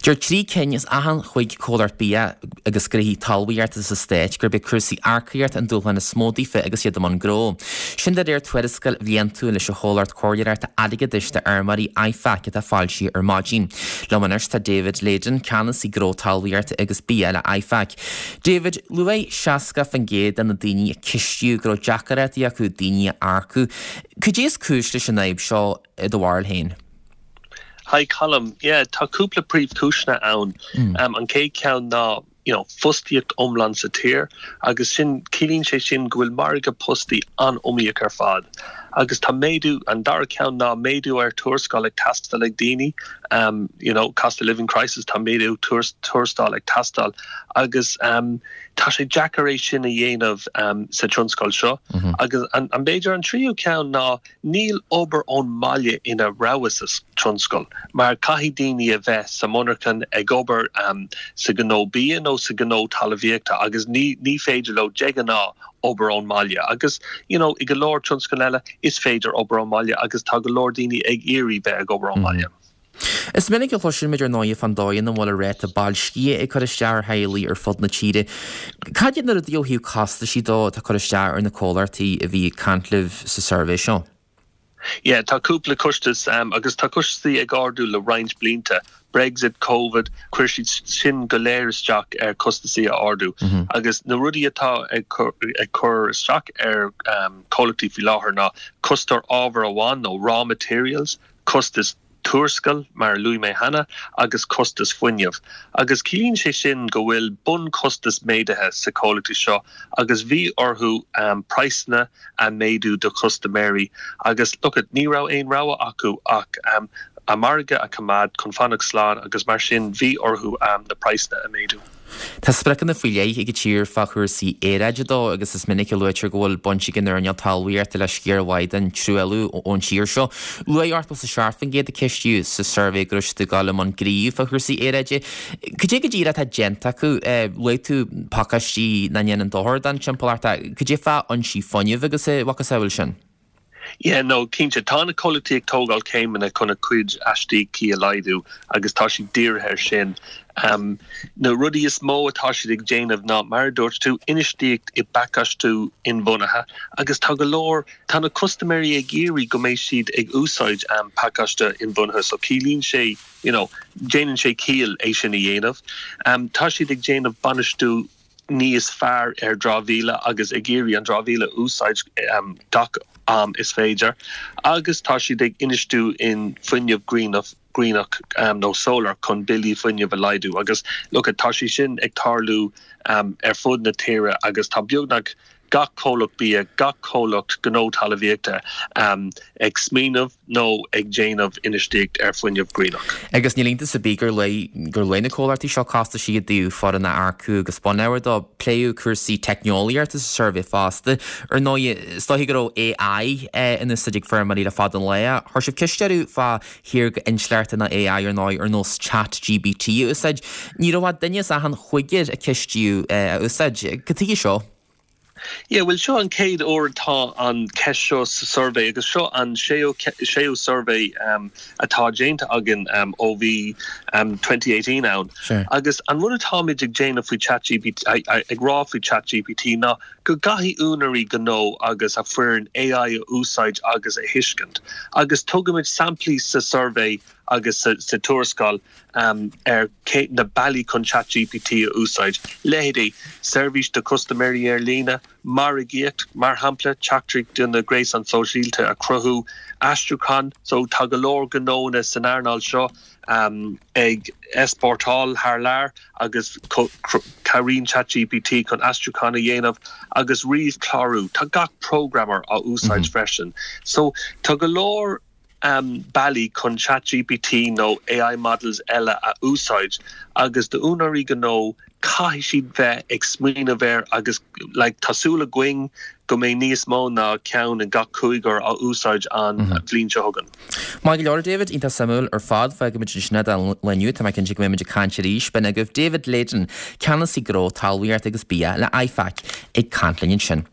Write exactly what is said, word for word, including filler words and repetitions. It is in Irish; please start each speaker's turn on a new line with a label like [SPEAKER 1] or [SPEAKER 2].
[SPEAKER 1] Gur trí cenis ahan chuig cólar bia agus grihí talhaíart is a stéit gur be cuasaí arcaíart an dúlhan na smódaí fe agus iad am gró. Sin de ir tuairiscail bhíonn leis a hóláirt cóiríart a adige duiste armarí aifaciad a fáilsí ar máidín. Lemanars tá David Leighton canas í gró talhaíart agus bia le aifac. David, luai seasca fan géad an na daoine a cistú gró jacaret i acu daoine arcu. Could you cúis leis an naib seo i do bhharil hain?
[SPEAKER 2] Hi, Colm. Yeah, tá cúpla príomh cúisna ann. Mm. Um, an cé ceann ná, you know, fustiíocht omlan sa tír, agus sin cílín sé sin go bhfuil marga postaí an omíoch ar fad. Agus tá méadú an dar ceann ná méadú ar tuairscáil ag tastal ag daoine, um, you know, cost of living crisis tá méadú tuairscáil ag tastal, agus um, tá sé jacaréis sin a dhéanamh um, sa tionscáil seo. Mm-hmm. Agus an, an béidir an tríú ceann ná níl obair ón maile ina rabhas is tionscáil, mar caithí daoine a bheith sa monarchan ag obair um, sa gnó bia nó sa gnó talmhaíochta, agus ní, ní féidir le deige ná obair ón maile. Agus, you know, i go leor tionscáil eile is féidir obair ón maile, agus tá go leor daoine ag iarraí bheith ag obair ón maile.
[SPEAKER 1] Is minic go chluisiú meidir náid fan dáin na bhfuil a réit a bail scí ag chuiristear hailí ar fud na tíre. Cad iad na dtíothíú casta sí dó tá chuiristear ar na cólartaí a bhí cantlibh sa survey seo?
[SPEAKER 2] Yeah, tá cúpla costas um, agus tá costaí ag ardú le roinnt blianta. Brexit, COVID, cuir siad sin go léir isteach ar costaí a ardú. Mm-hmm. Agus na rudí atá ag cur isteach ar um, cólartaí fi láthair ná costar ábhar amháin nó raw materials, costas tuairscail mar luí mé hana agus costas fuinneamh. Agus cílín sé sin go bhfuil bun costas méideithe sa cólartaí seo, agus bhí orthú um, praisna a méadú do customéirí. Agus look at ní rá aon ráha acu ach um, a marga a cumad chun fannach sláán agus mar sin bhí orthú um, na praisna a méadú.
[SPEAKER 1] Tá sprechan na fuiléigh ag tír fachúir sí éireide dó agus is minic luitir go bhfuil bonsi gan ar an talhaíart le scéar bhaid an trúelú ón tír seo. Luaart sa searfan géad a cistú sa survey gruiste gal an gríomh fachúir sí éireide. Could you díra tá genta acu luitú pacastí na nhéan an dóthir dan timpolárta, could you fa an sí foniuh agus é wachas eil sin?
[SPEAKER 2] Yeah, no, cínte tá na cólartaí ag tógáil céimena chuna cuid astí cí a laidú agus tá sí dírithe sin. Um, na rudí is mó atá siad ag déanamh ná mar dúirt tú inistíocht i bacastú in bhunaithe, agus tá go leor tá na customéirí ag iarraí go méid siad ag úsáid um, pacasta in bhunaithe, so cílín sé, you know, déanann sé cíal é sin i dhéanamh. Um, tá siad ag déanamh banistú níos fearr ar drábhíle agus ag iarraí an drábhíle úsáid um, dac um, is féidir. Agus tá siad ag inistú in fuinneamh greenach greenach um, no solar chun bilí fuinneamh a laidú. Agus look at tá sí sin ag tarlú um, ar fud na tíre agus tá beagnach gach cólacht bia, gach cólacht gnó talmhaíochta um, ag smíanamh nó ag déanamh inistíocht ar fuinneamh greenach.
[SPEAKER 1] Agus ní línta sa bí gur lei gur leina cólartaí seo casta siad dú fád na arcú agus spánéir dó pléú cursaí technoliaart is survey fásta ar nó stoigh go A I in is sidig firmaí le fad an leia. Thir sibh cistearú fá hir go insleirta na A I ar nó ar nó chat G P T úsáid. Ní roihád daine a an chuigiid a cistú úsáid. Catí seo?
[SPEAKER 2] Yeah, well, seo an céad óir tá an ceisio survey agus seo an séo survey um, atá déanta agin um, ó bhí um, twenty eighteen ann. Sure. Agus an rud atá mid ag déanamh faoi ChatGPT ag rá faoi ChatGPT ná go gaithí únarí gnó agus a fuireann A I a úsáid agus a hiiscint. Agus tugamid samplí sa survey agus sa, sa tuairscáil um, ar er na bailí chun ChatGPT a úsáid. Lehéadí, service de customéirí ar lína, mar a gíocht, mar hampla, teachtric duna gréis an sóisialta a cruthú, astruchan, so tá go leor gnóna san airnáil seo um, ag esportáil thar lear agus carín ChatGPT chun astruchan a dhéanamh agus riomh clárú, tá gach programmer a úsáid mm-hmm. freisin. So tá go leor um, bailí chun ChatGPT nó A I models eile a úsáid agus de únarí gnó caithí siad bheith ag smíanamh bhéir agus like, tasúla going go mé níos mó ná ceann an gach cúigar a úsáid an bhlíonn seo hagan.
[SPEAKER 1] Má go leor David ínta samúil ar fad fe go muidir sinad an leniu tá cinn go méidir cantir ríis ben agah David Leighton ceannas í gró talhaíart agus bia le aifac ag cantlinn sin.